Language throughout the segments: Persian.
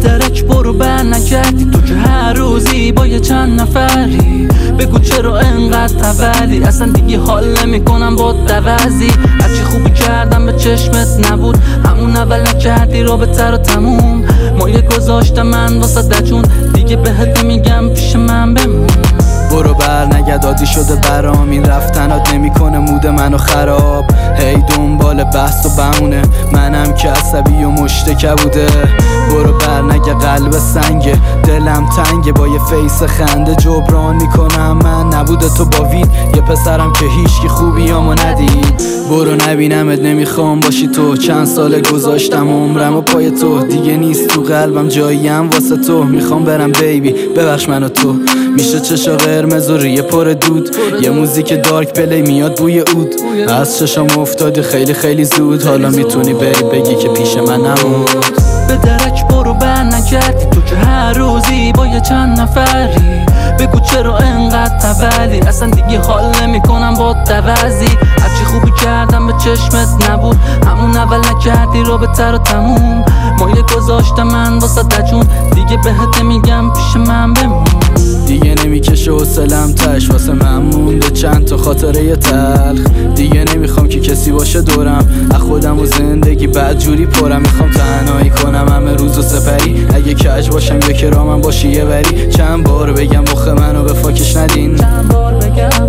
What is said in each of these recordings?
درک برو بر نگردی تو که هر روزی با یه چند نفری. بگو چرا انقدر تولی، اصلا دیگه حال نمیکنم با دوزی. هرچی خوبی کردم به چشمت نبود، همون اول نکردی رابطه رو تموم. مایه گذاشتم من واسه دجون، دیگه بهت نمیگم پیش من بمون. برو بر نگرد عادی شده برام، این رفتنات نمیکنه مود منو خراب. هی دنبال بحث و بهونه، منم که عصبی و مشتکه بوده. برو بر نگرد قلب سنگه، دلم تنگه، با یه فیس خنده جبران میکنم من نبوده تو با وین. یه پسرم که هیچکی خوبیامو ندید. برو نبینمت نمیخوام باشی تو، چند سال گذاشتم عمرم و پای تو. دیگه نیست تو قلبم جاییم واسه تو، میخوام برم بیبی ببخش منو تو. میشه چشا قرمز و ریه پر دود، یه موزیک دارک پلی میاد بوی عود. از چشام افتادی خیلی خیلی زود، حالا میتونی بری بگی که پیش من نمود. به درک برو بر نگردی تو که هر روزی با یه چند نفری. بگو چرا انقدر تولی، اصلا دیگه حال نمیکنم با دوزی. هرچی خوبی کردم به چشمت نبود، همون اول نکردی رابطه رو تموم. مایه گذاشتم من واسه دجون، دیگه بهت نمیگم پیش من بمون. دیگه نمیکشه حوصله‌ام تش، واسه من مونده چند تا خاطره تلخ. دیگه نمیخوام که کسی باشه دورم، از خودم و زندگی بدجوری پرم. میخوام تنهایی کنم همه روزو سپری، اگه کج باشم یا کرامم باشی یه بری. چند بار بگم مخ منو به فاکش ندین، چند بار بگم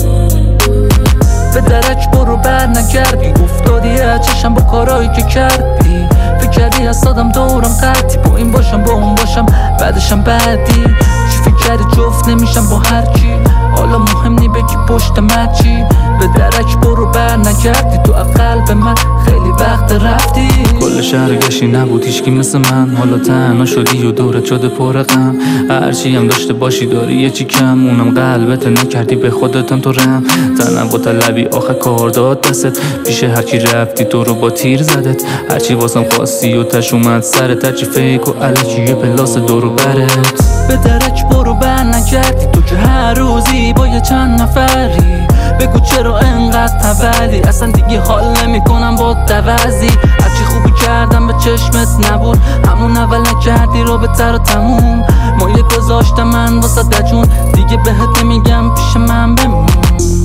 به درک برو بر نگردی. افتادی از چشم با کارایی که کردی، فکر کردی از دادم دورم قطعی. با این باشم با اون باشم بعدشم بعدی. فکر کردی جفت نمیشم با هرچی، حالا مهم نی بگی پشت مرچی. به درک برو بر نگردی تو از قلب من خیلی وقت رفتی. کل شهر گشتی نبود هیچکی مثل من، حالا تنها شدی و دورت شده پر غم. هرچی هم داشته باشی داری یه چی کم، اونم قلبت نکردی به خودتم تو رم. تنم و طلبی آخه کار داد دستت، پیش هرکی رفتی تو رو با تیر زدت. هرچی واسم خواستی و تش اومد سرت، هرچی فیک و علکی یه پلاس دورو برت. به درک برو بر نگردی تو که هر روزی با یه چند نفری. بگو چرا انقدر تولی، اصلا دیگه حال نمیکنم با دوزی. هرچی خوبی کردم به چشمت نبود، همون اول نکردی رابطه رو تموم. مایه گذاشتم من واسه دجون، دیگه بهت نمیگم پیش من بمون.